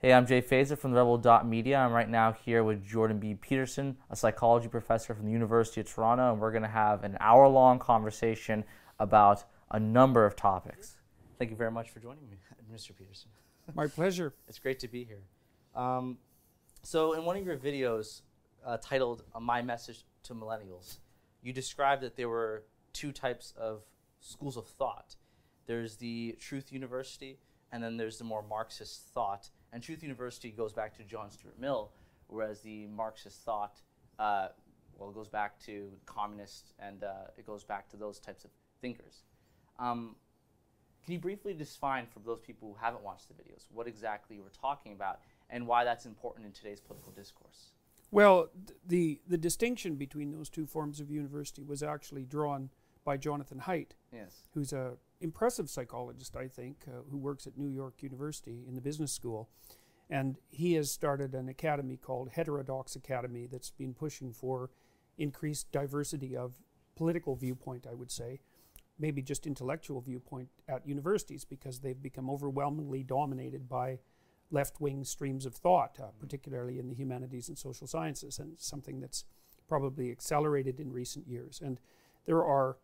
Hey, I'm Jay Fazer from the Rebel Dot Media. I'm right now here with Jordan B. Peterson, a psychology professor from the University of Toronto, and we're going to have an hour-long conversation about a number of topics. Thank you very much for joining me, Mr. Peterson. My pleasure. It's great to be here. So in one of your videos titled My Message to Millennials, you described that there were two types of schools of thought. There's the Truth University, and then there's the more Marxist thought. And Truth University goes back to John Stuart Mill, whereas the Marxist thought, it goes back to communists, and it goes back to those types of thinkers. Can you briefly define for those people who haven't watched the videos what exactly we're talking about and why that's important in today's political discourse? Well, the distinction between those two forms of university was actually drawn by Jonathan Haidt, Yes. who's an impressive psychologist, I think, who works at New York University in the business school. And he has started an academy called Heterodox Academy that's been pushing for increased diversity of political viewpoint, I would say, maybe just intellectual viewpoint at universities, because they've become overwhelmingly dominated by left-wing streams of thought, particularly in the humanities and social sciences, and something that's probably accelerated in recent years. And there are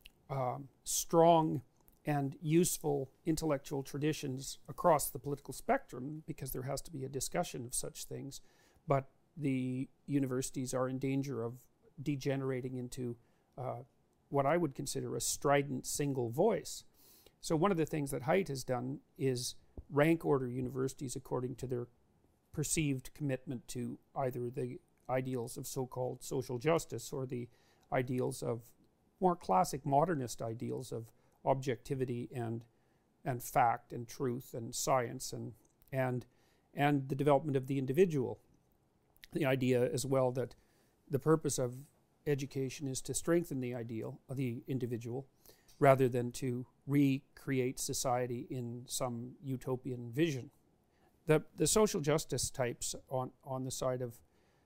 strong and useful intellectual traditions across the political spectrum, because there has to be a discussion of such things, but the universities are in danger of degenerating into what I would consider a strident single voice. So one of the things that Haidt has done is rank order universities according to their perceived commitment to either the ideals of so-called social justice or the ideals of more classic modernist ideals of objectivity and fact and truth and science and the development of the individual. The idea as well that the purpose of education is to strengthen the ideal of the individual rather than to recreate society in some utopian vision. The social justice types on the side of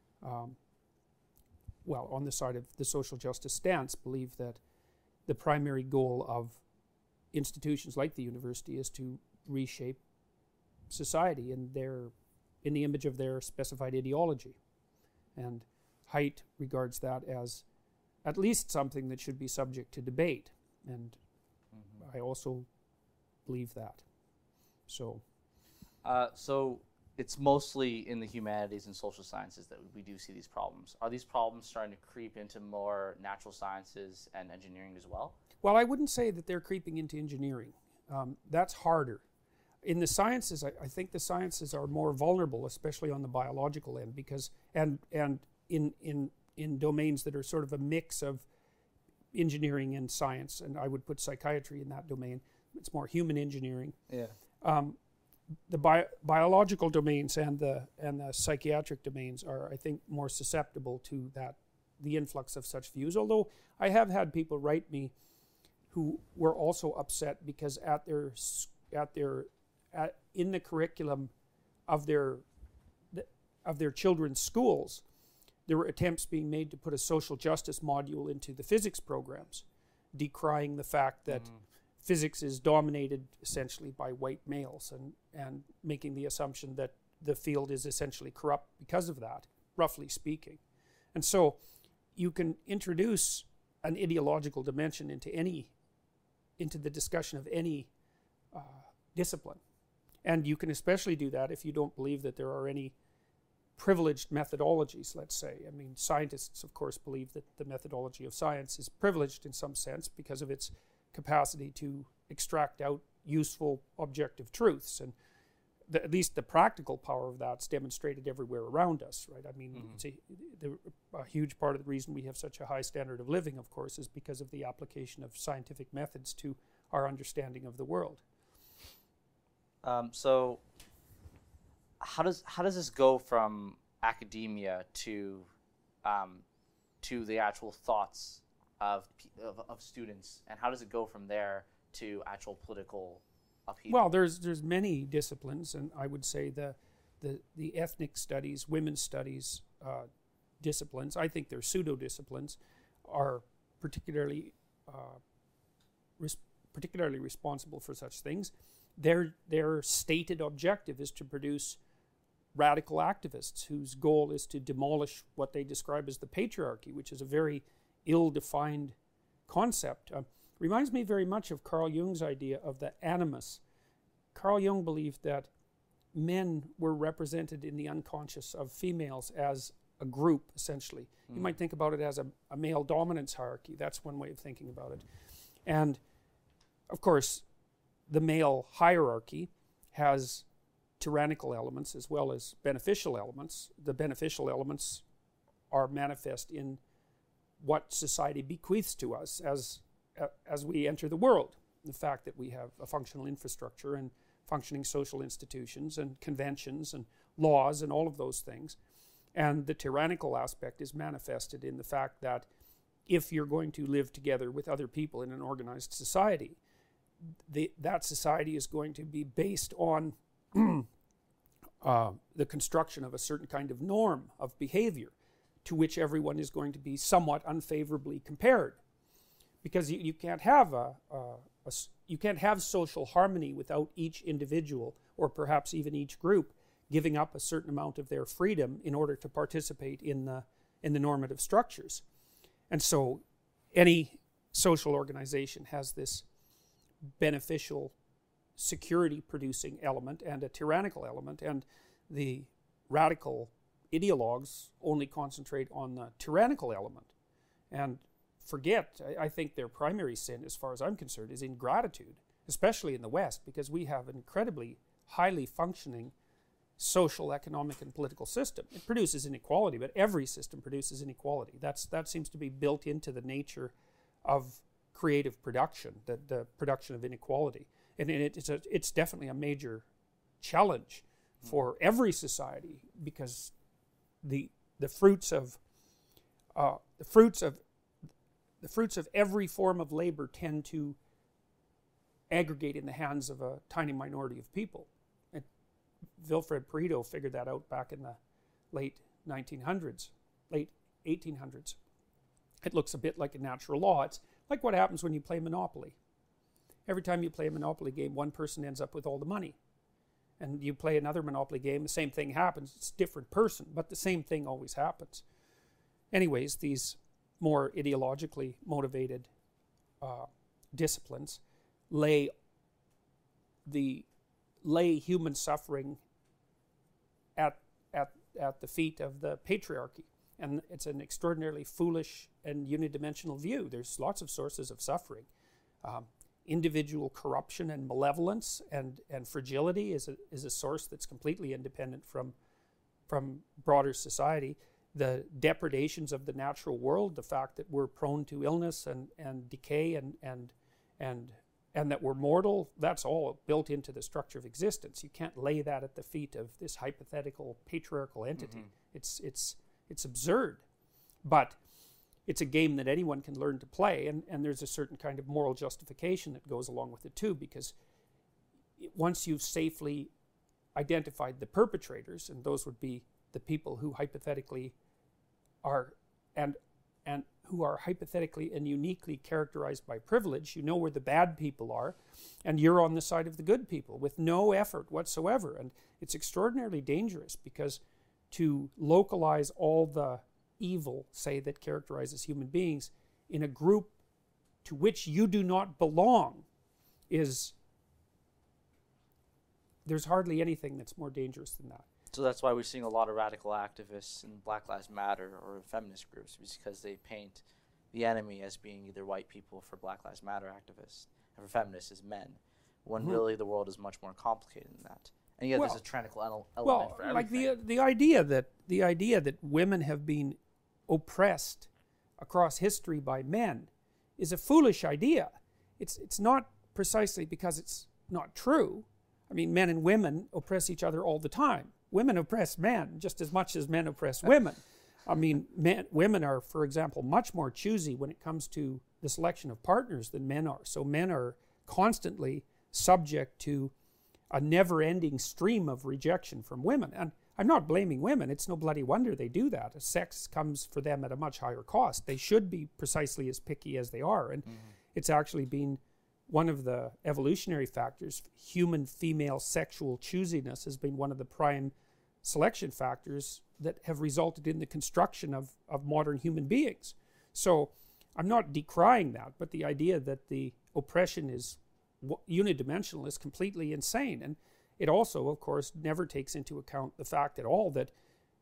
on the side of the social justice stance believe that the primary goal of institutions like the university is to reshape society in the image of their specified ideology. And Haidt regards that as at least something that should be subject to debate. And I also believe that. So It's mostly in the humanities and social sciences that we do see these problems. Are these problems starting to creep into more natural sciences and engineering as well? Well, I wouldn't say that they're creeping into engineering. That's harder. In the sciences, I think the sciences are more vulnerable, especially on the biological end, because and in domains that are sort of a mix of engineering and science, and I would put psychiatry in that domain. It's more human engineering. Yeah. The biological domains and the psychiatric domains are, I think, more susceptible to the influx of such views. Although I have had people write me who were also upset because in the curriculum of their children's schools, there were attempts being made to put a social justice module into the physics programs, decrying the fact that physics is dominated essentially by white males and making the assumption that the field is essentially corrupt because of that, roughly speaking. And so you can introduce an ideological dimension into the discussion of any discipline. And you can especially do that if you don't believe that there are any privileged methodologies, let's say. I mean, scientists, of course, believe that the methodology of science is privileged in some sense because of its capacity to extract out useful objective truths, and at least the practical power of that's demonstrated everywhere around us, right? I mean, it's a huge part of the reason we have such a high standard of living, of course, is because of the application of scientific methods to our understanding of the world. So how does this go from academia to the actual thoughts of students, and how does it go from there to actual political upheaval? Well, there's many disciplines, and I would say the ethnic studies, women's studies disciplines, I think they're pseudo-disciplines, are particularly responsible for such things. Their stated objective is to produce radical activists whose goal is to demolish what they describe as the patriarchy, which is a very ill-defined concept. Reminds me very much of Carl Jung's idea of the animus. Carl Jung believed that men were represented in the unconscious of females as a group, essentially. You might think about it as a male dominance hierarchy. That's one way of thinking about it. And, of course, the male hierarchy has tyrannical elements as well as beneficial elements. The beneficial elements are manifest in what society bequeaths to us as we enter the world. The fact that we have a functional infrastructure and functioning social institutions and conventions and laws and all of those things. And the tyrannical aspect is manifested in the fact that if you're going to live together with other people in an organized society, that society is going to be based on the construction of a certain kind of norm of behavior to which everyone is going to be somewhat unfavorably compared. Because you can't have you can't have social harmony without each individual, or perhaps even each group, giving up a certain amount of their freedom in order to participate in the normative structures. And so any social organization has this beneficial security producing element and a tyrannical element, and the radical ideologues only concentrate on the tyrannical element and forget, I think their primary sin, as far as I'm concerned, is ingratitude, especially in the West, because we have an incredibly highly functioning social, economic, and political system. It produces inequality, but every system produces inequality. That seems to be built into the nature of creative production, the production of inequality. And it's definitely a major challenge for every society, because the fruits of every form of labor tend to aggregate in the hands of a tiny minority of people. And Wilfred Pareto figured that out back in the late 1800s. It looks a bit like a natural law. It's like what happens when you play Monopoly. Every time you play a Monopoly game, one person ends up with all the money. And you play another Monopoly game, the same thing happens. It's a different person, but the same thing always happens. Anyways, these more ideologically motivated disciplines lay human suffering at the feet of the patriarchy. And it's an extraordinarily foolish and unidimensional view. There's lots of sources of suffering. Individual corruption and malevolence and fragility is a source that's completely independent from broader society. The depredations of the natural world, the fact that we're prone to illness and decay and that we're mortal, that's all built into the structure of existence. You can't lay that at the feet of this hypothetical patriarchal entity. It's absurd, but it's a game that anyone can learn to play, and there's a certain kind of moral justification that goes along with it too, because once you've safely identified the perpetrators, and those would be the people who hypothetically are and who are hypothetically and uniquely characterized by privilege, you know where the bad people are, and you're on the side of the good people with no effort whatsoever. And it's extraordinarily dangerous, because to localize all the evil, say, that characterizes human beings in a group to which you do not belong there's hardly anything that's more dangerous than that. So that's why we're seeing a lot of radical activists in Black Lives Matter or feminist groups, because they paint the enemy as being either white people for Black Lives Matter activists and for feminists as men, when really the world is much more complicated than that. And yet there's a tyrannical element for everything. Like the idea that women have been oppressed across history by men is a foolish idea. It's not precisely because it's not true. I mean, men and women oppress each other all the time. Women oppress men just as much as men oppress women. I mean, women are, for example, much more choosy when it comes to the selection of partners than men are. So men are constantly subject to a never-ending stream of rejection from women. And I'm not blaming women. It's no bloody wonder they do that. Sex comes for them at a much higher cost. They should be precisely as picky as they are. And it's actually been one of the evolutionary factors. Human female sexual choosiness has been one of the prime selection factors that have resulted in the construction of modern human beings. So I'm not decrying that, but the idea that the oppression is unidimensional is completely insane. And it also, of course, never takes into account the fact at all that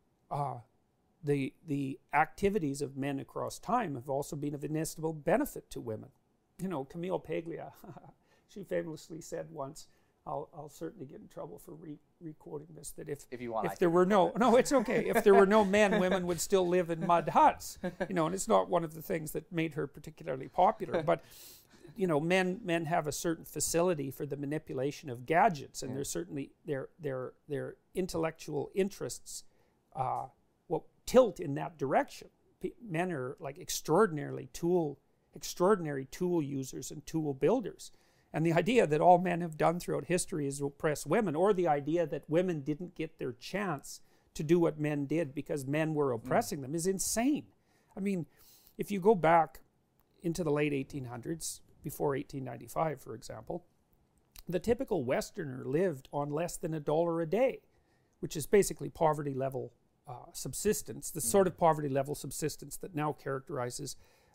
the activities of men across time have also been of inestimable benefit to women. You know, Camille Paglia, she famously said once, I'll certainly get in trouble for re-quoting this, that if there were no, it's okay, if there were no men, women would still live in mud huts. You know, and it's not one of the things that made her particularly popular, but you know, men have a certain facility for the manipulation of gadgets, and there's certainly their intellectual interests tilt in that direction. Men are like extraordinary tool users and tool builders. And the idea that all men have done throughout history is oppress women, or the idea that women didn't get their chance to do what men did because men were oppressing them, is insane. I mean, if you go back into the late 1800s, before 1895, for example, the typical Westerner lived on less than $1 a day, which is basically poverty level subsistence, the sort of poverty level subsistence that now characterizes,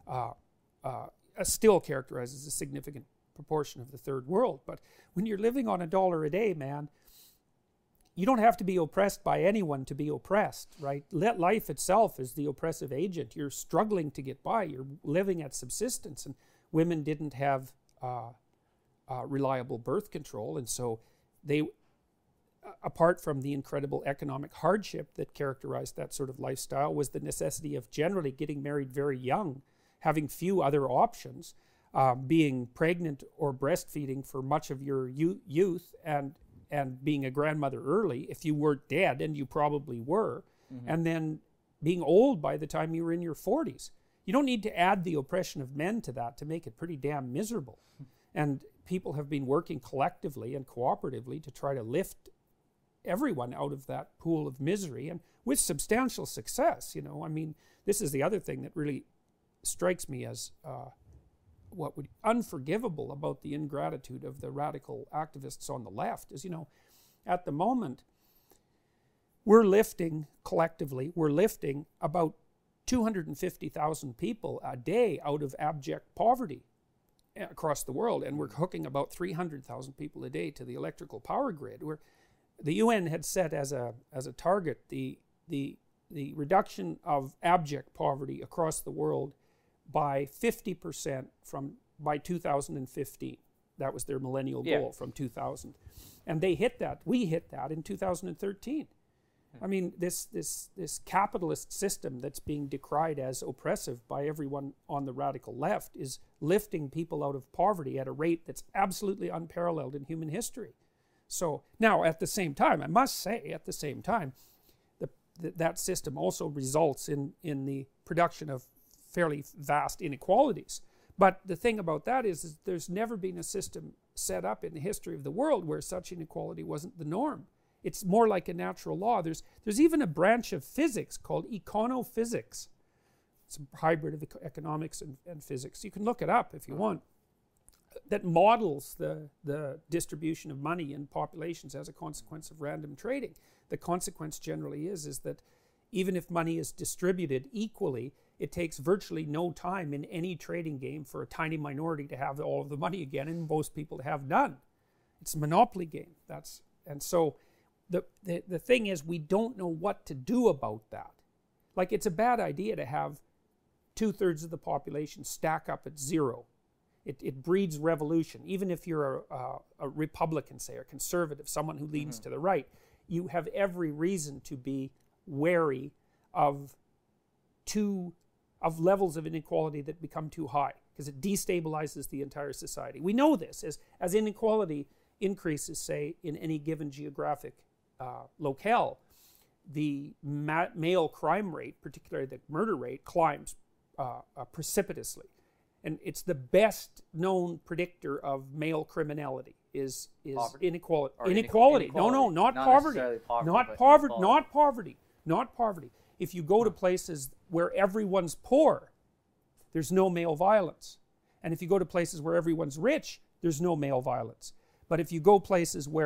still characterizes a significant proportion of the third world. But when you're living on $1 a day, man, you don't have to be oppressed by anyone to be oppressed, right? Life itself is the oppressive agent. You're struggling to get by. You're living at subsistence, and women didn't have reliable birth control, and so they, apart from the incredible economic hardship that characterized that sort of lifestyle, was the necessity of generally getting married very young, having few other options, being pregnant or breastfeeding for much of your youth, and being a grandmother early if you weren't dead, and you probably were, and then being old by the time you were in your 40s. You don't need to add the oppression of men to that to make it pretty damn miserable. And people have been working collectively and cooperatively to try to lift everyone out of that pool of misery, and with substantial success. You know, I mean, this is the other thing that really strikes me as what would unforgivable about the ingratitude of the radical activists on the left is, you know, at the moment we're lifting collectively, we're lifting about 250,000 people a day out of abject poverty across the world, and we're hooking about 300,000 people a day to the electrical power grid. The UN had set as a target the reduction of abject poverty across the world by 50% by 2015. That was their millennial goal from 2000, and they hit that. We hit that in 2013. I mean, this capitalist system that's being decried as oppressive by everyone on the radical left is lifting people out of poverty at a rate that's absolutely unparalleled in human history. So now, at the same time, I must say, at the same time, that system also results in the production of fairly vast inequalities. But the thing about that is there's never been a system set up in the history of the world where such inequality wasn't the norm. It's more like a natural law. There's even a branch of physics called econophysics. It's a hybrid of economics and physics. You can look it up if you want. That models the distribution of money in populations as a consequence of random trading. The consequence generally is that even if money is distributed equally, it takes virtually no time in any trading game for a tiny minority to have all of the money again and most people to have none. It's a monopoly game. And so the thing is, we don't know what to do about that. Like, it's a bad idea to have 2/3 of the population stack up at zero. It breeds revolution. Even if you're a Republican, say, or conservative, someone who leans to the right, you have every reason to be wary of levels of inequality that become too high, because it destabilizes the entire society. We know this as inequality increases, say, in any given geographic locale, the male crime rate, particularly the murder rate, climbs precipitously. And it's the best known predictor of male criminality is inequality. Inequality. No, not poverty. Not poverty. Not poverty. If you go to places where everyone's poor, there's no male violence. And if you go to places where everyone's rich, there's no male violence. But if you go places where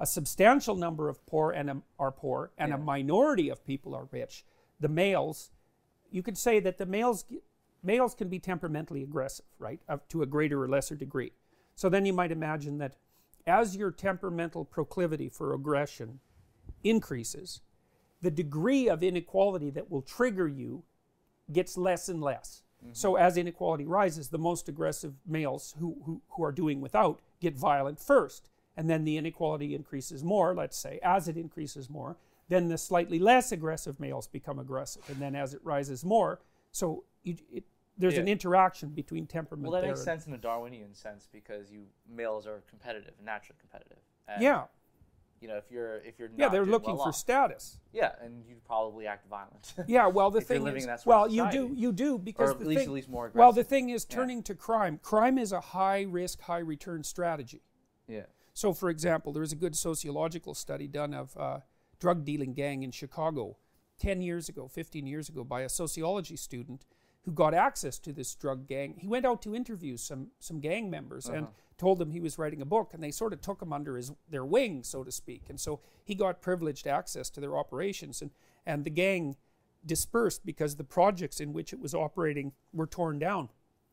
a substantial number of poor are poor, and a minority of people are rich, the males, you could say that the males can be temperamentally aggressive, right, to a greater or lesser degree. So then you might imagine that as your temperamental proclivity for aggression increases, the degree of inequality that will trigger you gets less and less. So as inequality rises, the most aggressive males who are doing without get violent first, and then the inequality increases more, let's say. As it increases more, then the slightly less aggressive males become aggressive, and then as it rises more, so there's an interaction between temperament. Well, that makes sense in a Darwinian sense, because males are competitive, naturally competitive. And, yeah. You know, if you're not they're doing looking well for off, status. Yeah, and you'd probably act violent. Yeah, well, the if you're thing living is, in that sort of you society. do because or at least more aggressive. well, the thing is, turning to crime. Crime is a high risk, high return strategy. Yeah. So, for example, there was a good sociological study done of a drug dealing gang in Chicago 10 years ago, 15 years ago, by a sociology student who got access to this drug gang. He went out to interview some gang members and told them he was writing a book, and they sort of took him under their wing, so to speak. And so he got privileged access to their operations, and the gang dispersed because the projects in which it was operating were torn down.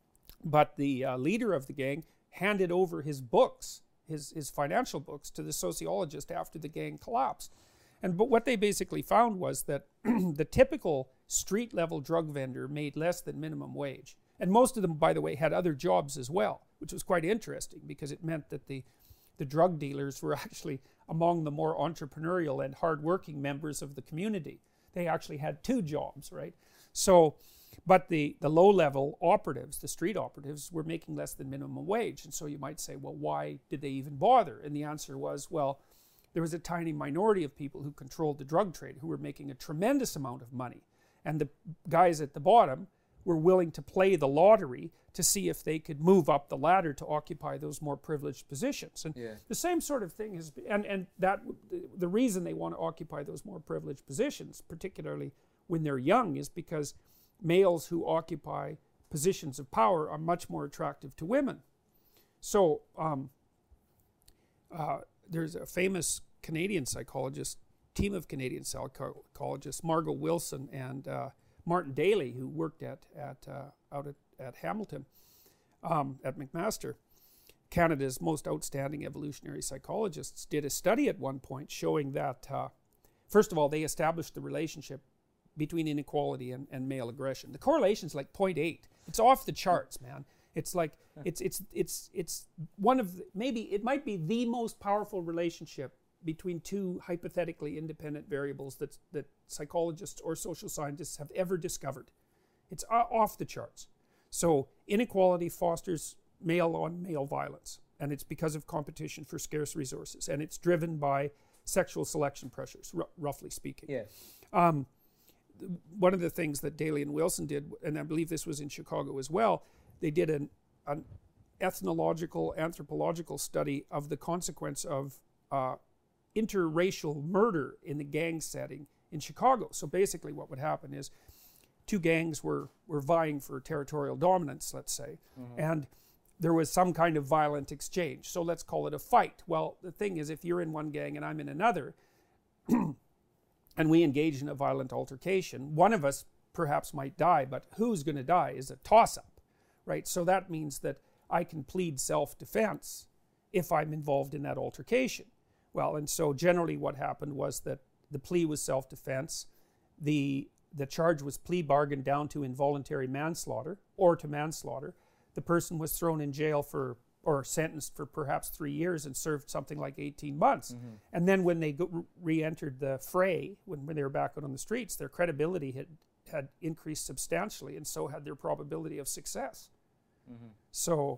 But the leader of the gang handed over his books, his financial books, to the sociologist after the gang collapsed. But what they basically found was that the typical street-level drug vendor made less than minimum wage. And most of them, by the way, had other jobs as well, which was quite interesting, because it meant that the drug dealers were actually among the more entrepreneurial and hardworking members of the community. They actually had 2 jobs, right? So, but the low-level operatives, the street operatives, were making less than minimum wage. And so you might say, well, why did they even bother? And the answer was, well, there was a tiny minority of people who controlled the drug trade who were making a tremendous amount of money. And the guys at the bottom were willing to play the lottery to see if they could move up the ladder to occupy those more privileged positions. And the same sort of thing has, and that the reason they want to occupy those more privileged positions, particularly when they're young, is because males who occupy positions of power are much more attractive to women. So there's a famous Canadian psychologist, team of Canadian psychologists, Margot Wilson and Martin Daly, who worked out at Hamilton, at McMaster, Canada's most outstanding evolutionary psychologists, did a study at one point showing that, first of all, they established the relationship between inequality and male aggression. The correlation's like 0.8. It's off the charts, man. It's like it's one of maybe it might be the most powerful relationship between 2 hypothetically independent variables that psychologists or social scientists have ever discovered. It's off the charts. So inequality fosters male-on-male violence, and it's because of competition for scarce resources, and it's driven by sexual selection pressures, roughly speaking. Yeah. One of the things that Daly and Wilson did, and I believe this was in Chicago as well, they did an ethnological, anthropological study of the consequence of interracial murder in the gang setting in Chicago. So basically what would happen is 2 gangs were vying for territorial dominance, let's say, and there was some kind of violent exchange. So let's call it a fight. Well, the thing is, if you're in one gang and I'm in another, and we engage in a violent altercation, one of us perhaps might die, but who's going to die is a toss-up, right? So that means that I can plead self-defense if I'm involved in that altercation. Well, and so generally what happened was that the plea was self-defense. The charge was plea bargained down to involuntary manslaughter or to manslaughter. The person was thrown in jail or sentenced for perhaps 3 years and served something like 18 months. And then when they re-entered the fray, when they were back out on the streets, their credibility had increased substantially, and so had their probability of success. So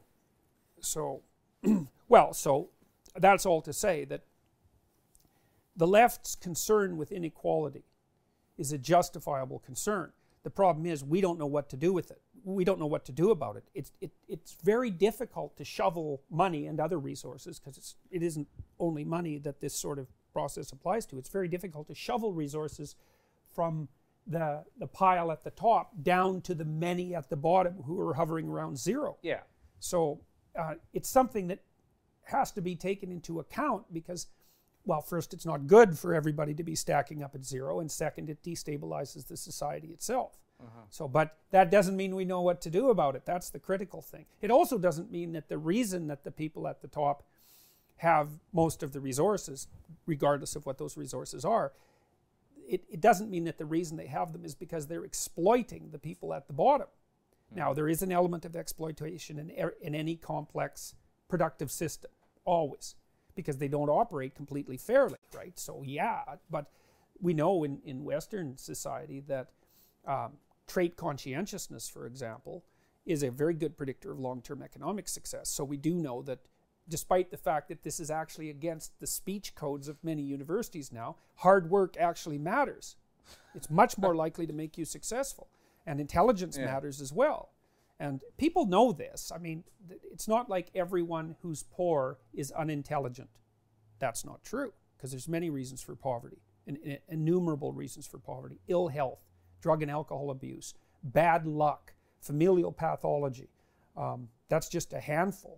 that's all to say that the left's concern with inequality is a justifiable concern. The problem is we don't know what to do with it. We don't know what to do about it. It's very difficult to shovel money and other resources, because it isn't only money that this sort of process applies to. It's very difficult to shovel resources from the pile at the top down to the many at the bottom who are hovering around zero. Yeah. So it's something that has to be taken into account, because well, first, it's not good for everybody to be stacking up at zero, and second, it destabilizes the society itself. So, but that doesn't mean we know what to do about it. That's the critical thing. It also doesn't mean that the reason that the people at the top have most of the resources, regardless of what those resources are, it doesn't mean that the reason they have them is because they're exploiting the people at the bottom. Now, there is an element of exploitation in any complex productive system, always, because they don't operate completely fairly, right? So, yeah, but we know in Western society that trait conscientiousness, for example, is a very good predictor of long-term economic success. So we do know that despite the fact that this is actually against the speech codes of many universities now, hard work actually matters. It's much more likely to make you successful. And intelligence matters as well. And people know this. I mean, it's not like everyone who's poor is unintelligent. That's not true, because there's many reasons for poverty, innumerable reasons for poverty: ill health, drug and alcohol abuse, bad luck, familial pathology. That's just a handful.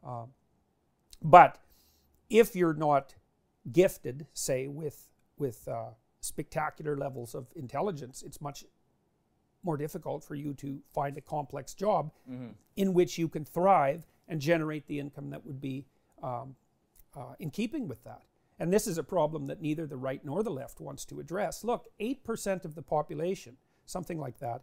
But if you're not gifted, say, with spectacular levels of intelligence, it's much more difficult for you to find a complex job in which you can thrive and generate the income that would be in keeping with that. And this is a problem that neither the right nor the left wants to address. Look, 8% of the population, something like that,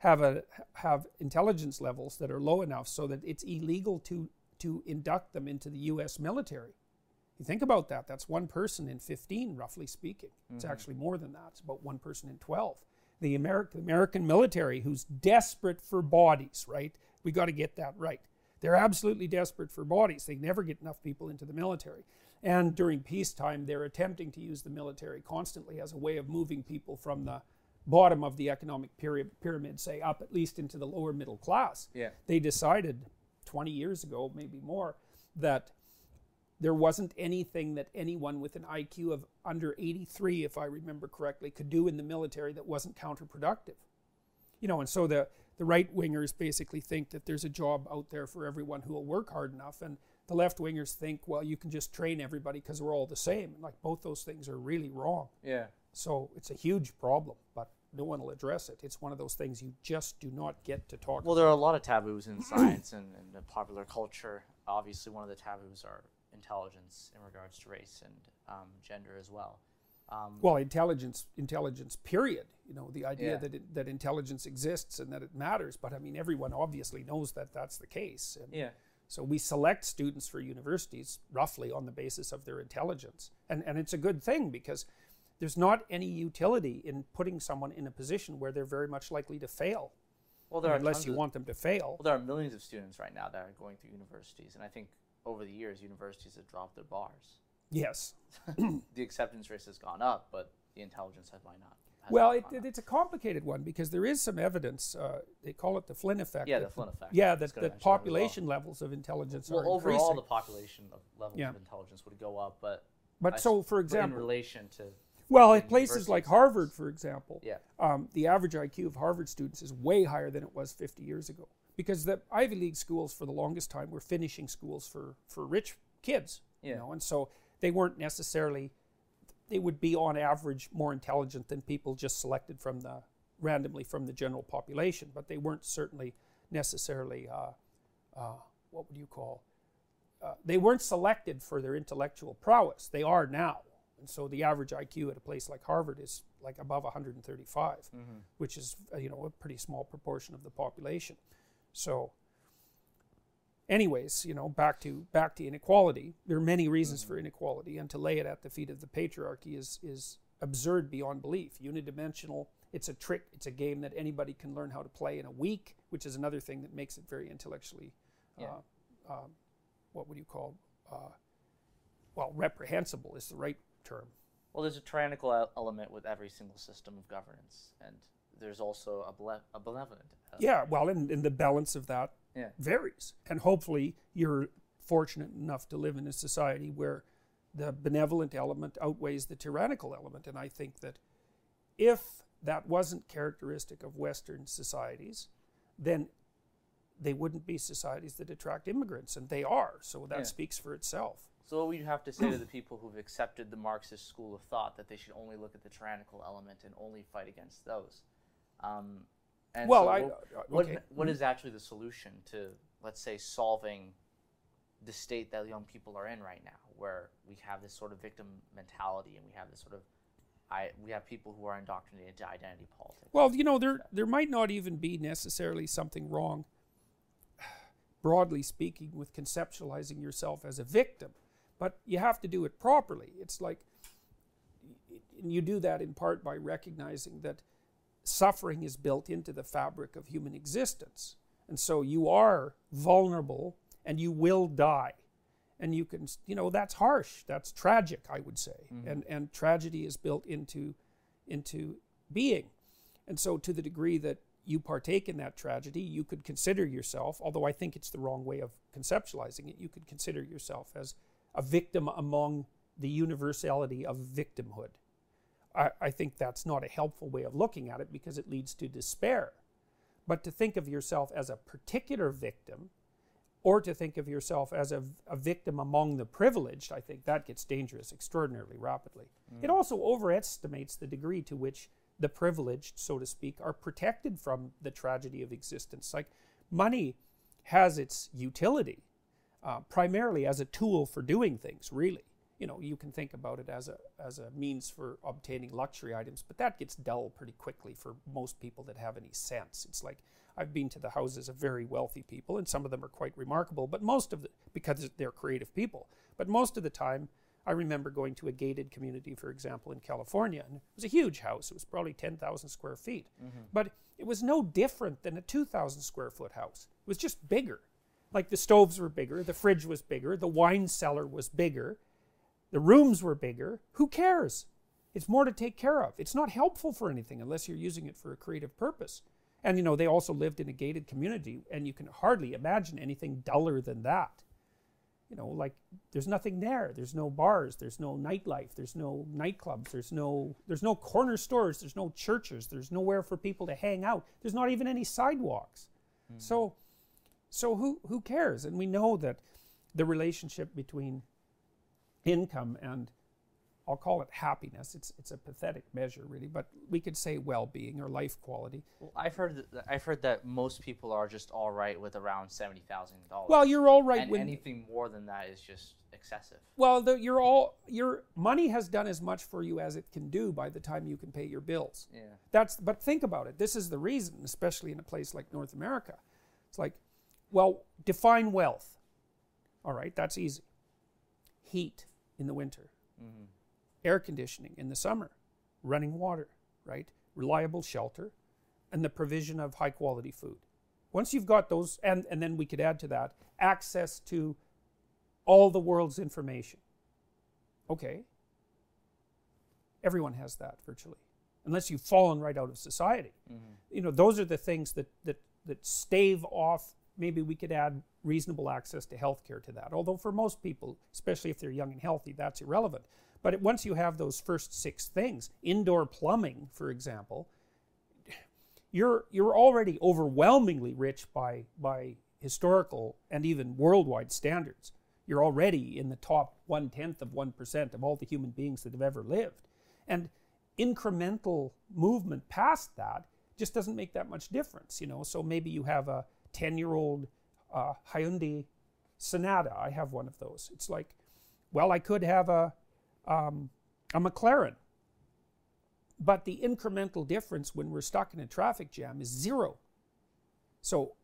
have intelligence levels that are low enough so that it's illegal to induct them into the U.S. military. You think about that. That's 1 person in 15, roughly speaking. It's actually more than that. It's about 1 person in 12. The American military, who's desperate for bodies, right? We got to get that right. They're absolutely desperate for bodies. They never get enough people into the military. And during peacetime, they're attempting to use the military constantly as a way of moving people from the bottom of the economic pyramid, say, up at least into the lower middle class. Yeah. They decided 20 years ago, maybe more, that there wasn't anything that anyone with an IQ of under 83, if I remember correctly, could do in the military that wasn't counterproductive. You know, and so the right-wingers basically think that there's a job out there for everyone who will work hard enough, and the left-wingers think, well, you can just train everybody because we're all the same. And like, both those things are really wrong. Yeah. So it's a huge problem, but no one will address it. It's one of those things you just do not get to talk about. Well, there are a lot of taboos in science and popular culture. Obviously, one of the taboos are intelligence in regards to race and gender as well. Well, intelligence, period. You know, the idea that intelligence exists and that it matters. But I mean, everyone obviously knows that that's the case. And so we select students for universities roughly on the basis of their intelligence. And it's a good thing, because there's not any utility in putting someone in a position where they're very much likely to fail. Well, unless you want them to fail. Well, there are millions of students right now that are going through universities, and I think over the years, universities have dropped their bars. Yes. The acceptance rate has gone up, but the intelligence has might not. Well, it's a complicated one, because there is some evidence. They call it the Flynn effect. Yeah, the Flynn effect. Yeah, that population levels of intelligence are increasing. Overall, the population levels of intelligence would go up, but so, for example, in relation to at places like Harvard, for example, the average IQ of Harvard students is way higher than it was 50 years ago, because the Ivy League schools for the longest time were finishing schools for rich kids. You know, and so they weren't necessarily. They would be on average more intelligent than people just selected randomly from the general population, but they weren't certainly necessarily, what would you call, they weren't selected for their intellectual prowess. They are now. And so the average IQ at a place like Harvard is like above 135, which is, a pretty small proportion of the population. So anyways, back to inequality. There are many reasons for inequality, and to lay it at the feet of the patriarchy is absurd beyond belief. Unidimensional. It's a trick. It's a game that anybody can learn how to play in a week, which is another thing that makes it very intellectually, what would you call, reprehensible is the right term. Well, there's a tyrannical element with every single system of governance, and there's also a benevolent. And the balance of that varies. And hopefully you're fortunate enough to live in a society where the benevolent element outweighs the tyrannical element. And I think that if that wasn't characteristic of Western societies, then they wouldn't be societies that attract immigrants, and they are. So that speaks for itself. So what would you have to say to the people who've accepted the Marxist school of thought, that they should only look at the tyrannical element and only fight against those? And Well, so okay. what is actually the solution to, let's say, solving the state that young people are in right now, where we have this sort of victim mentality and we have this sort of, we have people who are indoctrinated to identity politics? Well, you know, there might not even be necessarily something wrong, broadly speaking, with conceptualizing yourself as a victim, but you have to do it properly. It's like, you do that in part by recognizing that suffering is built into the fabric of human existence, and so you are vulnerable and you will die, and you can, you know, that's harsh, that's tragic, I would say. And tragedy is built into being, and so to the degree that you partake in that tragedy, you could consider yourself, although I think it's the wrong way of conceptualizing it, you could consider yourself as a victim among the universality of victimhood. I think that's not a helpful way of looking at it, because it leads to despair. But to think of yourself as a particular victim, or to think of yourself as a victim among the privileged, I think that gets dangerous extraordinarily rapidly. It also overestimates the degree to which the privileged, so to speak, are protected from the tragedy of existence. Like, money has its utility, primarily as a tool for doing things, really. You know, you can think about it as a means for obtaining luxury items, but that gets dull pretty quickly for most people that have any sense. It's like, I've been to the houses of very wealthy people, and some of them are quite remarkable, but most of because they're creative people. But most of the time, I remember going to a gated community, for example, in California, and it was a huge house. It was probably 10,000 square feet. But it was no different than a 2,000 square foot house. It was just bigger. Like, the stoves were bigger, the fridge was bigger, the wine cellar was bigger, the rooms were bigger. Who cares? It's more to take care of. It's not helpful for anything unless you're using it for a creative purpose. And, you know, they also lived in a gated community, and you can hardly imagine anything duller than that. You know, like, there's nothing there. There's no bars, there's no nightlife, there's no nightclubs, there's no corner stores, there's no churches, there's nowhere for people to hang out. There's not even any sidewalks. So who cares? And we know that the relationship between income and, I'll call it happiness, it's a pathetic measure really, but we could say well-being or life quality. Well, I've heard that most people are just all right with around $70,000. Well, you're all right, and when anything more than that is just excessive. Well, your money has done as much for you as it can do by the time you can pay your bills. Yeah. But think about it. This is the reason, especially in a place like North America. It's like, well, define wealth. All right, that's easy. Heat in the winter. Air conditioning in the summer, running water, right? Reliable shelter, and the provision of high quality food. Once you've got those, and then we could add to that, access to all the world's information. Okay. Everyone has that virtually, unless you've fallen right out of society. You know, those are the things that stave off. Maybe we could add reasonable access to healthcare to that. Although for most people, especially if they're young and healthy, that's irrelevant. But once you have those first 6 things, indoor plumbing, for example, you're already overwhelmingly rich by historical and even worldwide standards. You're already in the top 1/10% of all the human beings that have ever lived. And incremental movement past that just doesn't make that much difference, you know. So maybe you have a 10-year-old Hyundai Sonata. I have one of those. It's like, well, I could have a McLaren. But the incremental difference when we're stuck in a traffic jam is 0. So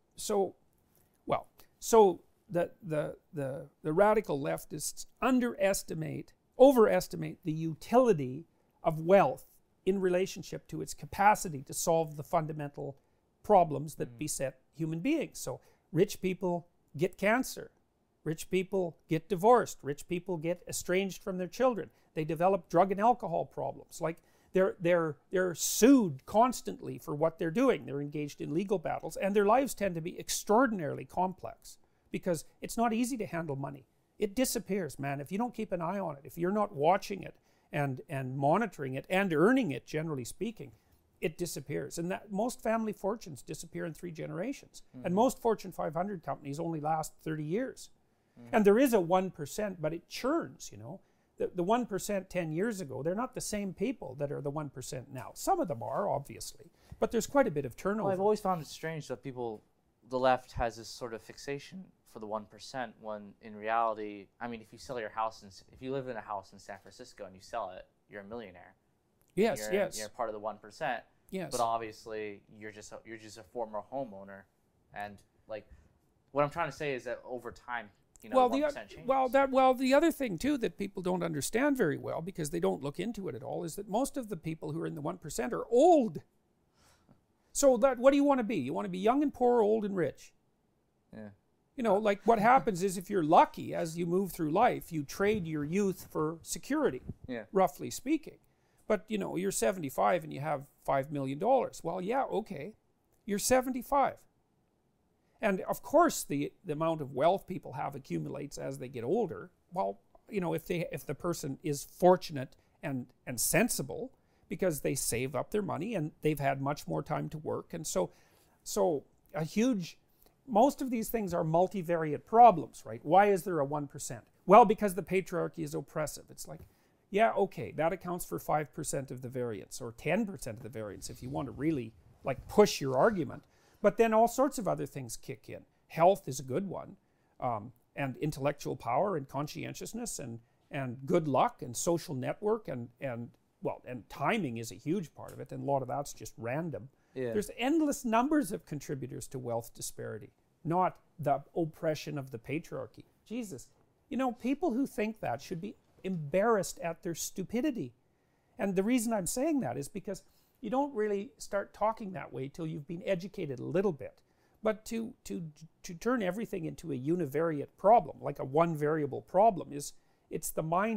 the radical leftists overestimate the utility of wealth in relationship to its capacity to solve the fundamental problems that beset human beings. So rich people get cancer. Rich people get divorced. Rich people get estranged from their children. They develop drug and alcohol problems. Like, they're sued constantly for what they're doing. They're engaged in legal battles, and their lives tend to be extraordinarily complex because it's not easy to handle money. It disappears, man, if you don't keep an eye on it. If you're not watching it and monitoring it and earning it, generally speaking, it disappears. And that most family fortunes disappear in 3 generations. And most Fortune 500 companies only last 30 years. And there is a 1%, but it churns, you know. The 1% 10 years ago, they're not the same people that are the 1% now. Some of them are, obviously, but there's quite a bit of turnover. Well, I've always found it strange that the left has this sort of fixation for the 1%, when in reality, I mean, if you sell your house, if you live in a house in San Francisco and you sell it, you're a millionaire. Yes, You're part of the 1%. Yes. But obviously, you're just a former homeowner, and like, what I'm trying to say is that over time, you know, 1% changes. The other thing too that people don't understand very well, because they don't look into it at all, is that most of the people who are in the 1% are old. So what do you want to be? You want to be young and poor, old and rich. Yeah. You know, like what happens is, if you're lucky as you move through life, you trade your youth for security, roughly speaking. But, you know, you're 75 and you have $5 million. Well, yeah, okay. You're 75. And of course, the amount of wealth people have accumulates as they get older. Well, you know, if the person is fortunate and sensible, because they save up their money and they've had much more time to work. And so most of these things are multivariate problems, right? Why is there a 1%? Well, because the patriarchy is oppressive. It's like, yeah, okay, that accounts for 5% of the variance, or 10% of the variance, if you want to really like push your argument. But then all sorts of other things kick in. Health is a good one, and intellectual power and conscientiousness and good luck and social network and timing is a huge part of it, and a lot of that's just random. Yeah. There's endless numbers of contributors to wealth disparity, not the oppression of the patriarchy. Jesus, you know, people who think that should be embarrassed at their stupidity. And the reason I'm saying that is because you don't really start talking that way till you've been educated a little bit. But to turn everything into a univariate problem, like a one variable problem, it's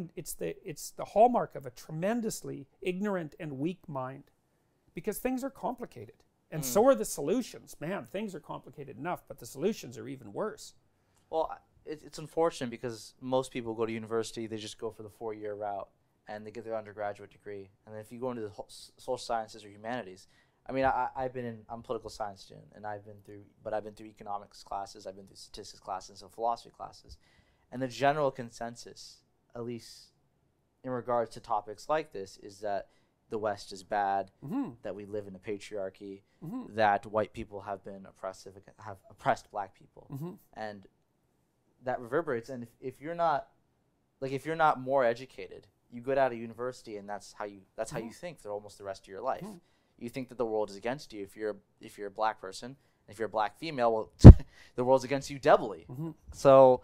the hallmark of a tremendously ignorant and weak mind, because things are complicated. And so are the solutions. Man, things are complicated enough, but the solutions are even worse. Well, it's unfortunate, because most people go to university, they just go for the 4-year route, and they get their undergraduate degree. And then if you go into the social sciences or humanities, I mean, I'm a political science student, and I've been through economics classes, I've been through statistics classes and philosophy classes. And the general consensus, at least in regards to topics like this, is that the West is bad, that we live in a patriarchy, that white people have oppressed black people. And that reverberates. And if you're not more educated, you go out of university, and that's how you think for almost the rest of your life. You think that the world is against you if you're a black person. If you're a black female, well, the world's against you doubly. So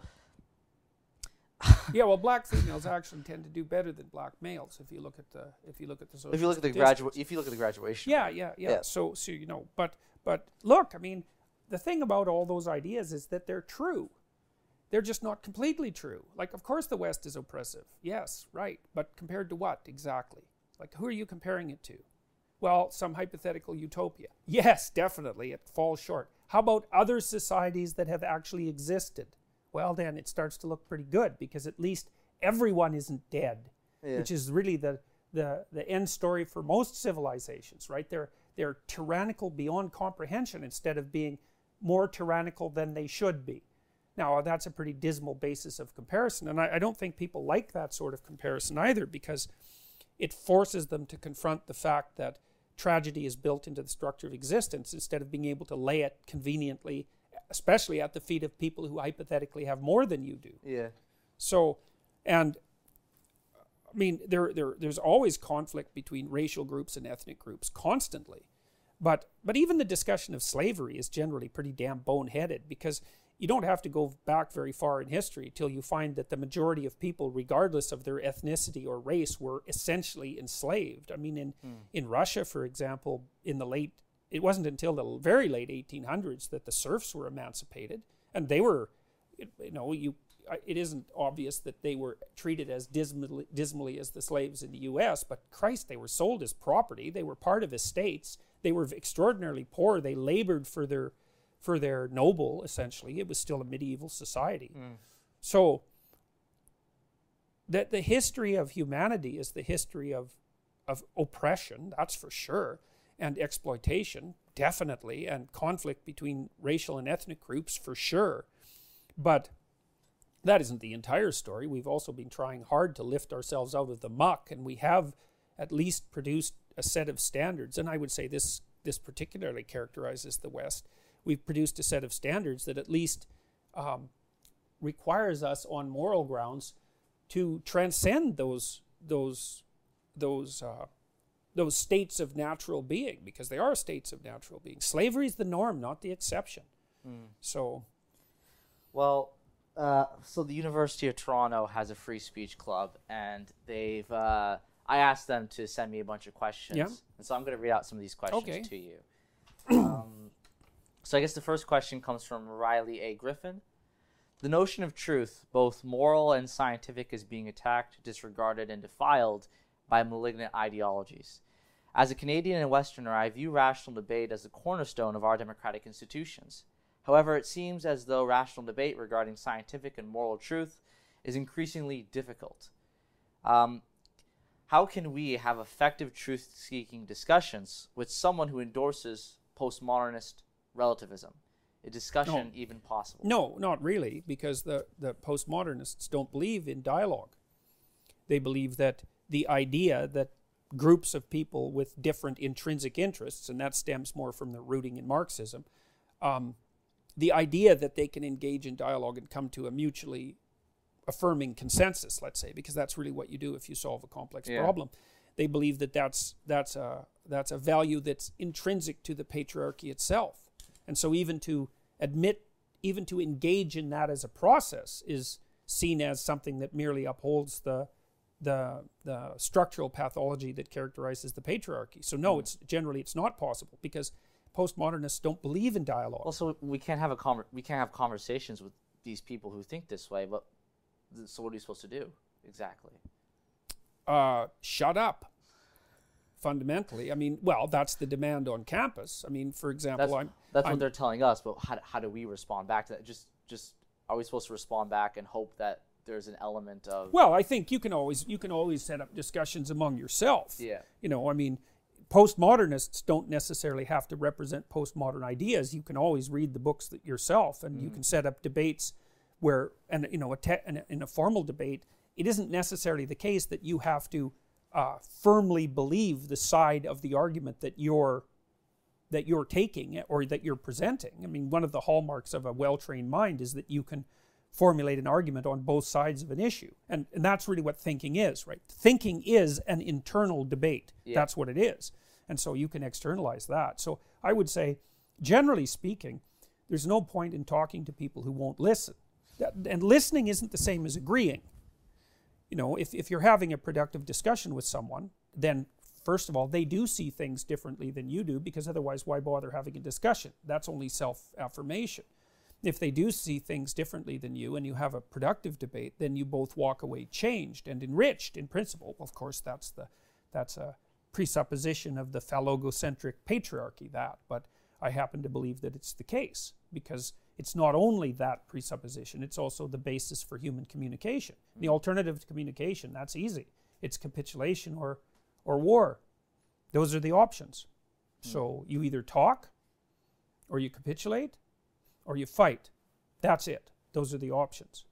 yeah, well, black females actually tend to do better than black males if you look at the social if you look at the graduation. Yeah. So you know, but look, I mean, the thing about all those ideas is that they're true. They're just not completely true. Like, of course the West is oppressive. Yes, right. But compared to what exactly? Like, who are you comparing it to? Well, some hypothetical utopia. Yes, definitely, it falls short. How about other societies that have actually existed? Well, then it starts to look pretty good, because at least everyone isn't dead, which is really the end story for most civilizations, right? They're tyrannical beyond comprehension instead of being more tyrannical than they should be. Now, that's a pretty dismal basis of comparison, and I don't think people like that sort of comparison either, because it forces them to confront the fact that tragedy is built into the structure of existence instead of being able to lay it conveniently, especially at the feet of people who hypothetically have more than you do. Yeah. So, and I mean, there's always conflict between racial groups and ethnic groups, constantly. But even the discussion of slavery is generally pretty damn boneheaded, because you don't have to go back very far in history till you find that the majority of people, regardless of their ethnicity or race, were essentially enslaved. I mean, in Russia, for example, it wasn't until the very late 1800s that the serfs were emancipated, and they were, you know, it isn't obvious that they were treated as dismally as the slaves in the U.S., but Christ, they were sold as property. They were part of estates. They were extraordinarily poor. They labored for their noble, essentially. It was still a medieval society. So that the history of humanity is the history of oppression, that's for sure, and exploitation, definitely, and conflict between racial and ethnic groups, for sure. But That isn't the entire story. We've also been trying hard to lift ourselves out of the muck, and we have at least produced a set of standards. And I would say this particularly characterizes the West. We've produced a set of standards that at least requires us on moral grounds to transcend those states of natural being, because they are states of natural being. Slavery is the norm, not the exception. So, well, so the University of Toronto has a free speech club, and they've I asked them to send me a bunch of questions, and so I'm going to read out some of these questions to you. So I guess the first question comes from Riley A. Griffin. The notion of truth, both moral and scientific, is being attacked, disregarded, and defiled by malignant ideologies. As a Canadian and Westerner, I view rational debate as the cornerstone of our democratic institutions. However, it seems as though rational debate regarding scientific and moral truth is increasingly difficult. How can we have effective truth-seeking discussions with someone who endorses postmodernist relativism? Is discussion even possible? No, not really, because the postmodernists don't believe in dialogue. They believe that the idea that groups of people with different intrinsic interests, and that stems more from the rooting in Marxism, the idea that they can engage in dialogue and come to a mutually affirming consensus, let's say, because that's really what you do if you solve a complex problem. They believe that that's a value that's intrinsic to the patriarchy itself. And so even to engage in that as a process is seen as something that merely upholds the structural pathology that characterizes the patriarchy. So no, it's not possible, because postmodernists don't believe in dialogue. Also, we can't have conversations with these people who think this way. But so what are you supposed to do exactly? Shut up. Fundamentally, I mean, well, that's the demand on campus. I mean, for example, that's what they're telling us. But how do we respond back to that? Just are we supposed to respond back and hope that there's an element of? Well, I think you can always set up discussions among yourself. Yeah. You know, I mean, postmodernists don't necessarily have to represent postmodern ideas. You can always read the books that yourself, and you can set up debates where, and you know, in a formal debate, it isn't necessarily the case that you have to firmly believe the side of the argument that you're taking or that you're presenting. I mean, one of the hallmarks of a well-trained mind is that you can formulate an argument on both sides of an issue. And that's really what thinking is, right? Thinking is an internal debate. Yeah. That's what it is. And so you can externalize that. So I would say, generally speaking, there's no point in talking to people who won't listen. And listening isn't the same as agreeing. You know, if you're having a productive discussion with someone, then first of all, they do see things differently than you do, because otherwise why bother having a discussion? That's only self-affirmation. If they do see things differently than you and you have a productive debate, then you both walk away changed and enriched in principle. Of course, that's a presupposition of the phallogocentric patriarchy, but I happen to believe that it's the case, because it's not only that presupposition, it's also the basis for human communication. The alternative to communication, that's easy. It's capitulation or war. Those are the options. So you either talk, or you capitulate, or you fight. That's it. Those are the options.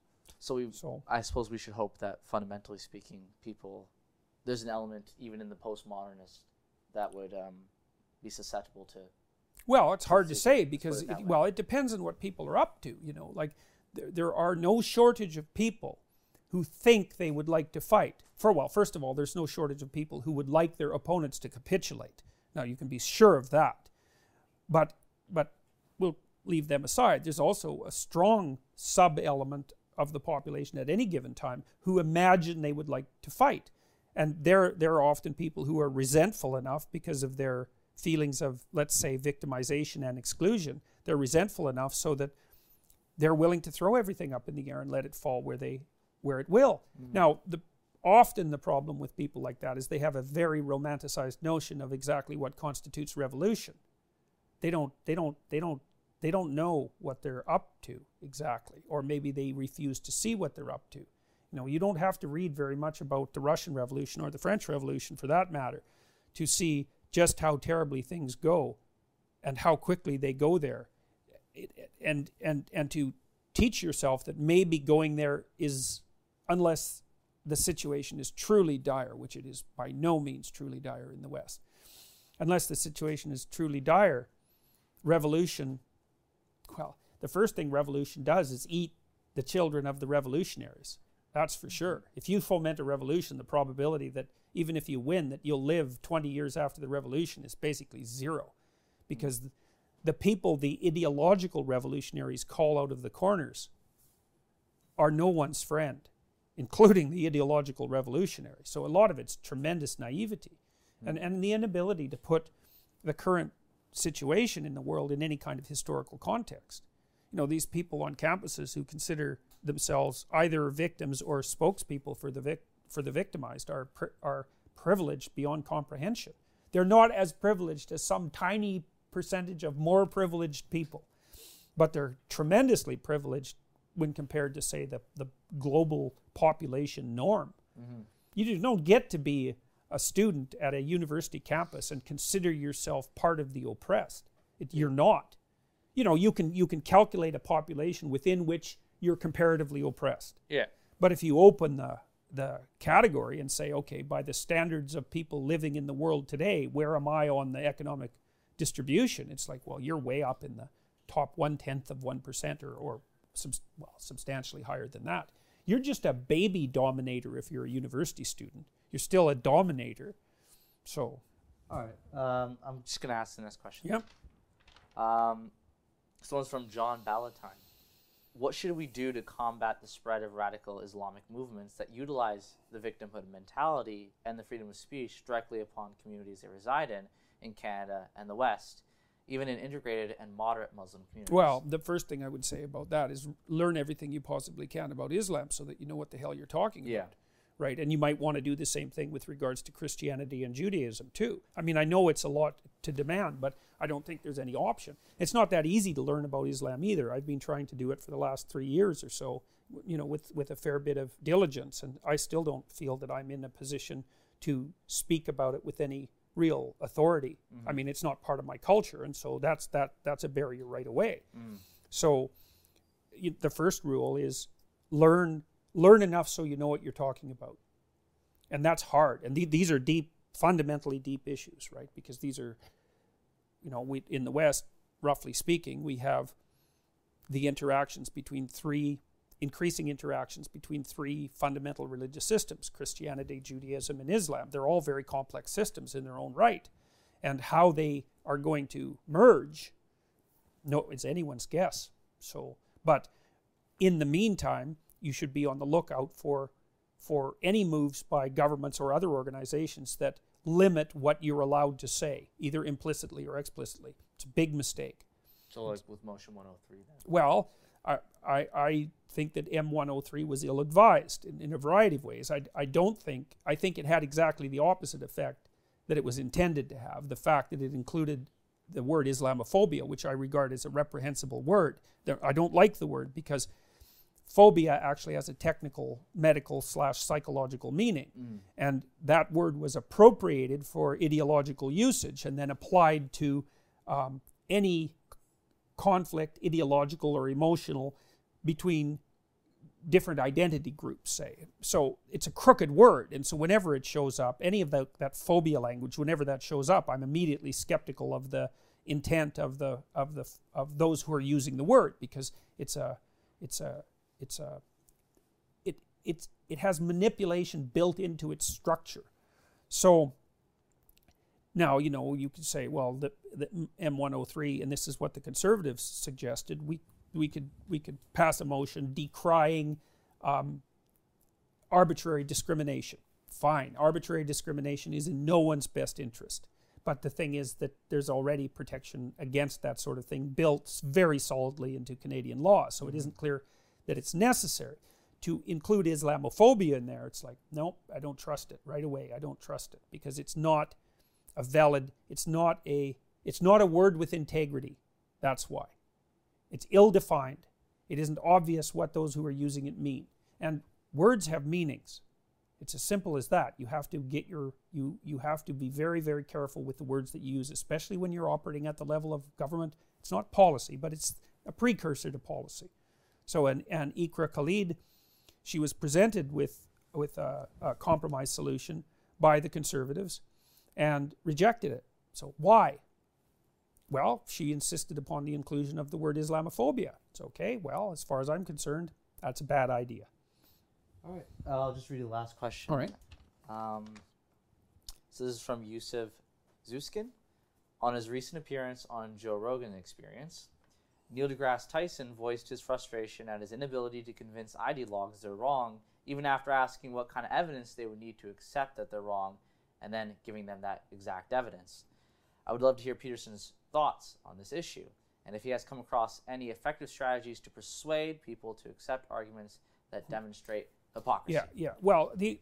So I suppose we should hope that, fundamentally speaking, there's an element, even in the postmodernist, that would be susceptible to... Well, it's hard to say, because it depends on what people are up to. You know, like there are no shortage of people who think they would like to fight. First of all, there's no shortage of people who would like their opponents to capitulate. Now, you can be sure of that. But we'll leave them aside. There's also a strong sub-element of the population at any given time who imagine they would like to fight. And there are often people who are resentful enough because of their feelings of, let's say, victimization and exclusion. They're resentful enough so that they're willing to throw everything up in the air and let it fall where it will. Now, often the problem with people like that is they have a very romanticized notion of exactly what constitutes revolution. They don't know what they're up to exactly, or maybe they refuse to see what they're up to. You know, you don't have to read very much about the Russian Revolution or the French Revolution, for that matter, to see just how terribly things go and how quickly they go there, and to teach yourself that maybe going there is, unless the situation is truly dire, which it is by no means truly dire in the West, unless the situation is truly dire, revolution, well, the first thing revolution does is eat the children of the revolutionaries. That's for sure. If you foment a revolution, the probability that even if you win, that you'll live 20 years after the revolution is basically zero. Because the people the ideological revolutionaries call out of the corners are no one's friend, including the ideological revolutionary. So a lot of it's tremendous naivety and the inability to put the current situation in the world in any kind of historical context. You know, these people on campuses who consider themselves either victims or spokespeople for the victimized are privileged beyond comprehension. They're not as privileged as some tiny percentage of more privileged people, but they're tremendously privileged when compared to, say, the global population norm. Mm-hmm. You don't get to be a student at a university campus and consider yourself part of the oppressed. You're not. You know, you can calculate a population within which you're comparatively oppressed. Yeah. But if you open the category and say, okay, by the standards of people living in the world today, where am I on the economic distribution? It's like, well, you're way up in the top 1/10 of 1% or substantially higher than that. You're just a baby dominator if you're a university student. You're still a dominator. So. All right. I'm just going to ask the next question. Yep. This one's from John Ballantyne. What should we do to combat the spread of radical Islamic movements that utilize the victimhood mentality and the freedom of speech directly upon communities they reside in Canada and the West, even in integrated and moderate Muslim communities? Well, the first thing I would say about that is learn everything you possibly can about Islam so that you know what the hell you're talking about. Right? And you might want to do the same thing with regards to Christianity and Judaism too. I mean, I know it's a lot to demand, but I don't think there's any option. It's not that easy to learn about Islam either. I've been trying to do it for the last 3 years or so, you know, with a fair bit of diligence, and I still don't feel that I'm in a position to speak about it with any real authority. Mm-hmm. I mean, it's not part of my culture, and so that's a barrier right away. Mm. So the first rule is learn enough so you know what you're talking about. And that's hard. And these are deep, fundamentally deep issues, right? Because these are, you know, in the West, roughly speaking, we have the increasing interactions between three fundamental religious systems: Christianity, Judaism, and Islam. They're all very complex systems in their own right. And how they are going to merge, no, it's anyone's guess. So, but in the meantime, you should be on the lookout for any moves by governments or other organizations that limit what you're allowed to say, either implicitly or explicitly. It's a big mistake. So like with Motion 103 then? Well, I think that M103 was ill-advised in a variety of ways. I think it had exactly the opposite effect that it was intended to have. The fact that it included the word Islamophobia, which I regard as a reprehensible word. I don't like the word because phobia actually has a technical, medical / psychological meaning. Mm. And that word was appropriated for ideological usage and then applied to any conflict, ideological or emotional, between different identity groups, say. So it's a crooked word. And so whenever it shows up, any of that phobia language, whenever that shows up, I'm immediately skeptical of the intent of those who are using the word, because it has manipulation built into its structure. So now, you know, you could say, well, the M103, and this is what the Conservatives suggested, we could pass a motion decrying arbitrary discrimination. Fine, arbitrary discrimination is in no one's best interest. But the thing is that there's already protection against that sort of thing built very solidly into Canadian law. So it isn't clear that it's necessary. To include Islamophobia in there, it's like, nope, I don't trust it right away. I don't trust it because it's not a valid, it's not a word with integrity. That's why. It's ill-defined. It isn't obvious what those who are using it mean. And words have meanings. It's as simple as that. You have to you have to be very, very careful with the words that you use, especially when you're operating at the level of government. It's not policy, but it's a precursor to policy. So an Iqra Khalid, she was presented with a compromise solution by the Conservatives and rejected it. So why? Well, she insisted upon the inclusion of the word Islamophobia. It's okay. Well, as far as I'm concerned, that's a bad idea. All right. I'll just read the last question. All right. So this is from Yusuf Zuskin. On his recent appearance on Joe Rogan Experience, Neil deGrasse Tyson voiced his frustration at his inability to convince ideologues they're wrong, even after asking what kind of evidence they would need to accept that they're wrong, and then giving them that exact evidence. I would love to hear Peterson's thoughts on this issue, and if he has come across any effective strategies to persuade people to accept arguments that demonstrate hypocrisy. Yeah. Well, the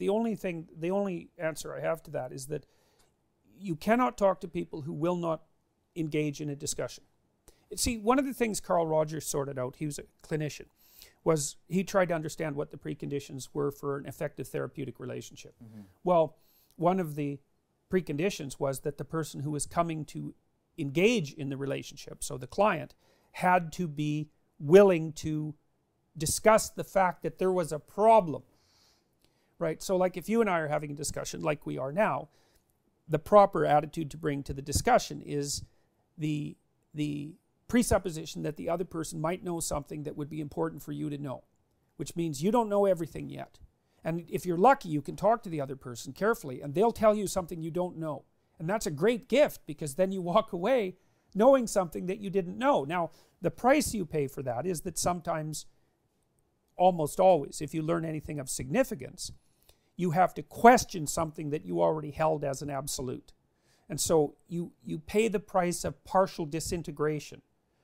only answer I have to that is that you cannot talk to people who will not engage in a discussion. See, one of the things Carl Rogers sorted out, he was a clinician, was he tried to understand what the preconditions were for an effective therapeutic relationship. Mm-hmm. Well, one of the preconditions was that the person who was coming to engage in the relationship, so the client, had to be willing to discuss the fact that there was a problem, right? So like if you and I are having a discussion like we are now, the proper attitude to bring to the discussion is the presupposition that the other person might know something that would be important for you to know, which means you don't know everything yet. And if you're lucky, you can talk to the other person carefully and they'll tell you something you don't know. And that's a great gift, because then you walk away knowing something that you didn't know. Now, the price you pay for that is that sometimes, almost always, if you learn anything of significance, you have to question something that you already held as an absolute. And so you pay the price of partial disintegration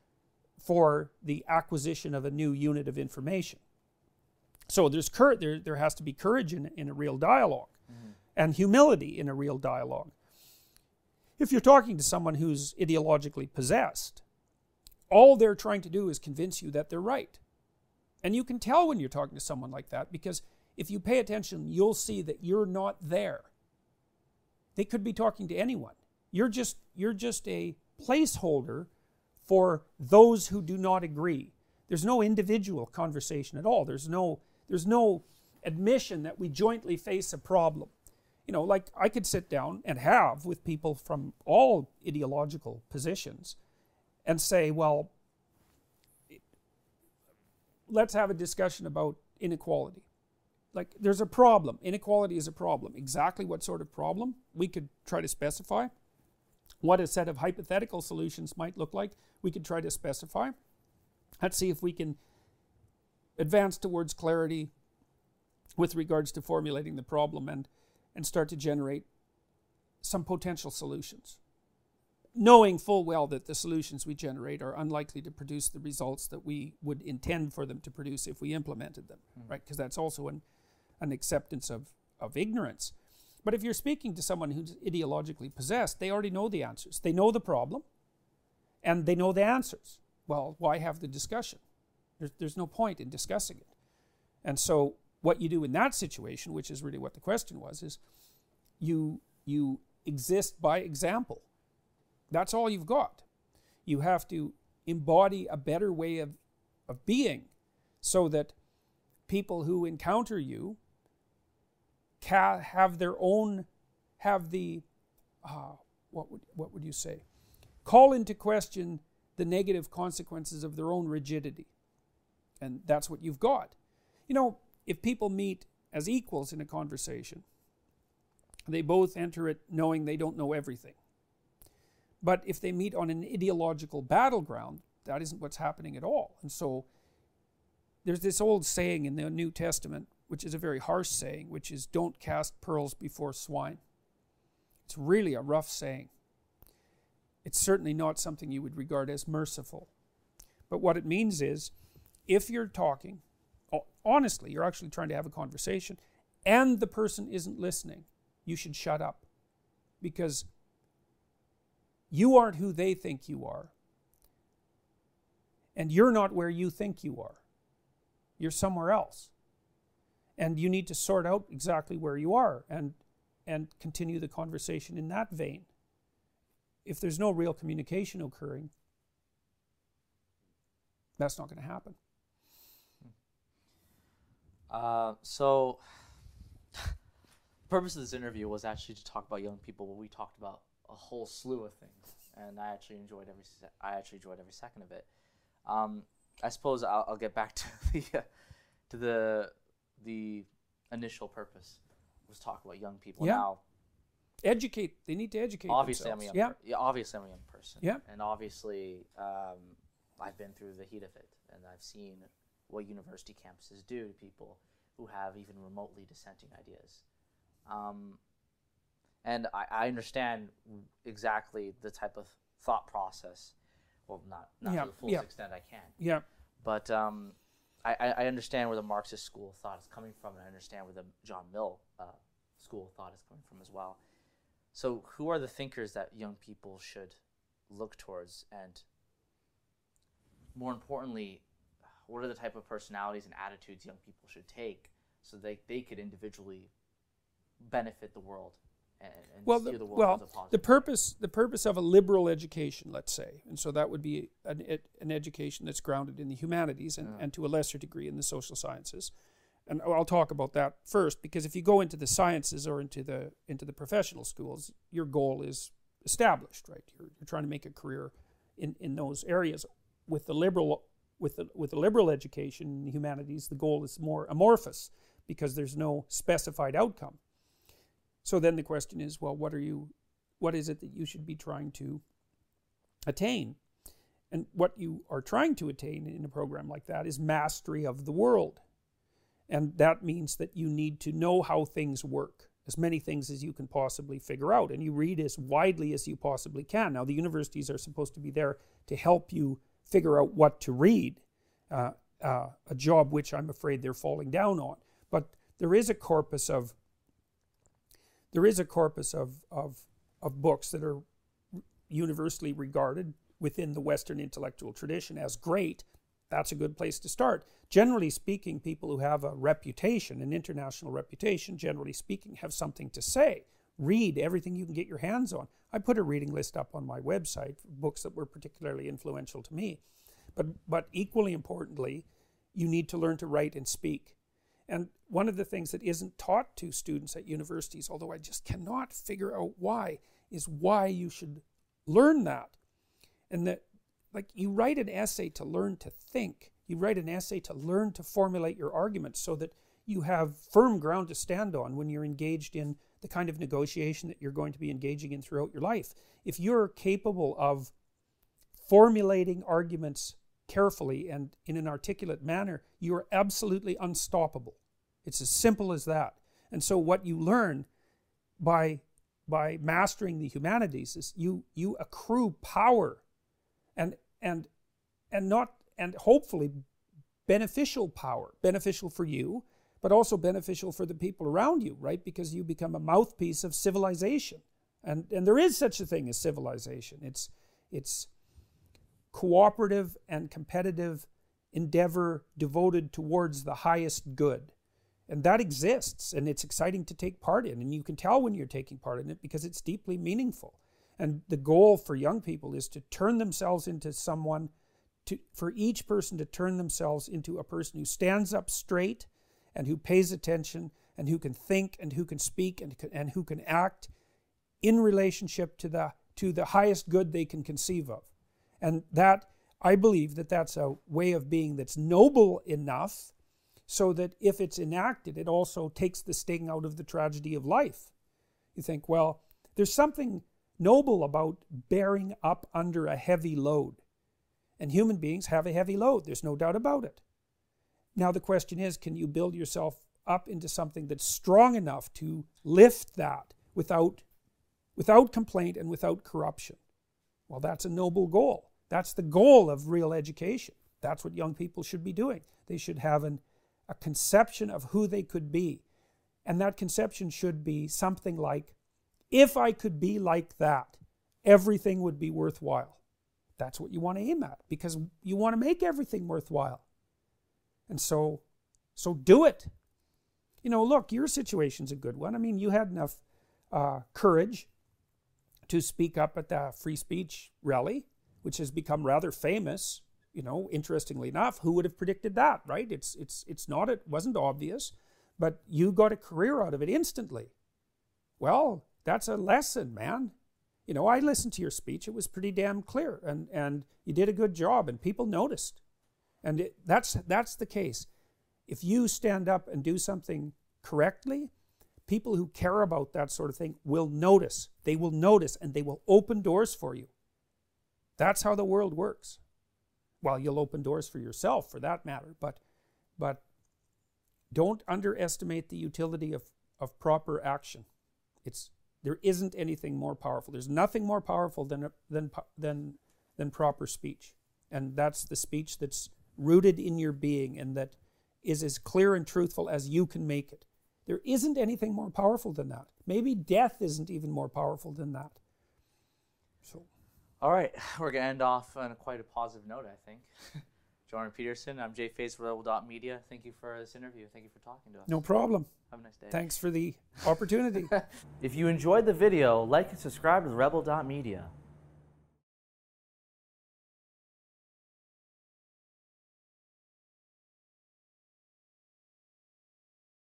for the acquisition of a new unit of information. So there has to be courage in a real dialogue, mm-hmm. and humility in a real dialogue. If you're talking to someone who's ideologically possessed, all they're trying to do is convince you that they're right. And you can tell when you're talking to someone like that, because if you pay attention, you'll see that you're not there. They could be talking to anyone. You're just a placeholder for those who do not agree. There's no individual conversation at all. There's no admission that we jointly face a problem. You know, like I could sit down and have with people from all ideological positions and say, well, let's have a discussion about inequality. Like, there's a problem. Inequality is a problem. Exactly what sort of problem? We could try to specify. What a set of hypothetical solutions might look like, we could try to specify. Let's see if we can advance towards clarity with regards to formulating the problem and start to generate some potential solutions, knowing full well that the solutions we generate are unlikely to produce the results that we would intend for them to produce if we implemented them, right? Because that's also an acceptance of ignorance. But if you're speaking to someone who's ideologically possessed, they already know the answers. They know the problem, and they know the answers. Well, why have the discussion? There's no point in discussing it. And so what you do in that situation, which is really what the question was, is you exist by example. That's all you've got. You have to embody a better way of being, so that people who encounter you have the what would you say? Call into question the negative consequences of their own rigidity. And that's what you've got. You know, if people meet as equals in a conversation, they both enter it knowing they don't know everything. But if they meet on an ideological battleground, that isn't what's happening at all. And so there's this old saying in the New Testament, which is a very harsh saying, which is, don't cast pearls before swine. It's really a rough saying. It's certainly not something you would regard as merciful. But what it means is, if you're talking, honestly, you're actually trying to have a conversation, and the person isn't listening, you should shut up. Because you aren't who they think you are. And you're not where you think you are. You're somewhere else. And you need to sort out exactly where you are and continue the conversation in that vein. If there's no real communication occurring, that's not going to happen. So, the purpose of this interview was actually to talk about young people, but we talked about a whole slew of things, and I actually enjoyed every second of it. I suppose I'll get back to the initial purpose was talk about young people. Yeah. Now, Educate. They need to educate obviously themselves. obviously I'm a young person. Yeah. And obviously I've been through the heat of it, and I've seen what university campuses do to people who have even remotely dissenting ideas. And I understand exactly the type of thought process. Well, not to the fullest extent I can. Yeah. But I understand where the Marxist school of thought is coming from, and I understand where the John Mill school of thought is coming from as well. So who are the thinkers that young people should look towards, and more importantly, what are the type of personalities and attitudes young people should take so they could individually benefit the world and steer the world as a positive? The purpose of a liberal education, let's say, and so that would be an education that's grounded in the humanities and to a lesser degree in the social sciences. And I'll talk about that first, because if you go into the sciences or into the professional schools, your goal is established, right? You're trying to make a career in those areas. With the liberal education in the humanities, the goal is more amorphous because there's no specified outcome. So then the question is, well, what is it that you should be trying to attain? And what you are trying to attain in a program like that is mastery of the world. And that means that you need to know how things work, as many things as you can possibly figure out. And you read as widely as you possibly can. Now, the universities are supposed to be there to help you figure out what to read, a job which I'm afraid they're falling down on. But there is a corpus of books that are universally regarded within the Western intellectual tradition as great. That's a good place to start. Generally speaking, people who have a reputation, an international reputation, generally speaking, have something to say. Read everything you can get your hands on. I put a reading list up on my website for books that were particularly influential to me. But equally importantly, you need to learn to write and speak. And one of the things that isn't taught to students at universities, although I just cannot figure out why, is why you should learn that. And that, like, you write an essay to learn to think. You write an essay to learn to formulate your arguments so that you have firm ground to stand on when you're engaged in the kind of negotiation that you're going to be engaging in throughout your life. If you're capable of formulating arguments carefully and in an articulate manner, you're absolutely unstoppable. It's as simple as that. And so what you learn by mastering the humanities is you accrue power and hopefully beneficial power, beneficial for you, but also beneficial for the people around you, right? Because you become a mouthpiece of civilization. And there is such a thing as civilization. It's cooperative and competitive endeavor devoted towards the highest good. And that exists, and it's exciting to take part in. And you can tell when you're taking part in it because it's deeply meaningful. And the goal for young people is to turn themselves into someone, for each person to turn themselves into a person who stands up straight and who pays attention and who can think and who can speak and who can act in relationship to the highest good they can conceive of. And that, I believe that that's a way of being that's noble enough so that if it's enacted, it also takes the sting out of the tragedy of life. You think, well, there's something noble about bearing up under a heavy load. And human beings have a heavy load. There's no doubt about it. Now the question is, can you build yourself up into something that's strong enough to lift that without complaint and without corruption? Well, that's a noble goal. That's the goal of real education. That's what young people should be doing. They should have a conception of who they could be. And that conception should be something like, if I could be like that, everything would be worthwhile. That's what you want to aim at, because you want to make everything worthwhile. And so do it. You know, look, your situation's a good one. I mean, you had enough courage to speak up at the free speech rally, which has become rather famous You know, interestingly enough, who would have predicted that, right? It wasn't obvious, but you got a career out of it instantly. Well, that's a lesson, man. You know, I listened to your speech. It was pretty damn clear, and you did a good job, and people noticed. And that's the case. If you stand up and do something correctly, people who care about that sort of thing will notice. They will notice, and they will open doors for you. That's how the world works. Well, you'll open doors for yourself, for that matter, but don't underestimate the utility of proper action. There isn't anything more powerful. There's nothing more powerful than proper speech, and that's the speech that's rooted in your being and that is as clear and truthful as you can make it. There isn't anything more powerful than that. Maybe death isn't even more powerful than that. So. All right, we're going to end off on quite a positive note, I think. Jordan Peterson, I'm Jay Faze for Rebel.media. Thank you for this interview. Thank you for talking to us. No problem. Have a nice day. Thanks for the opportunity. If you enjoyed the video, like and subscribe to Rebel.media.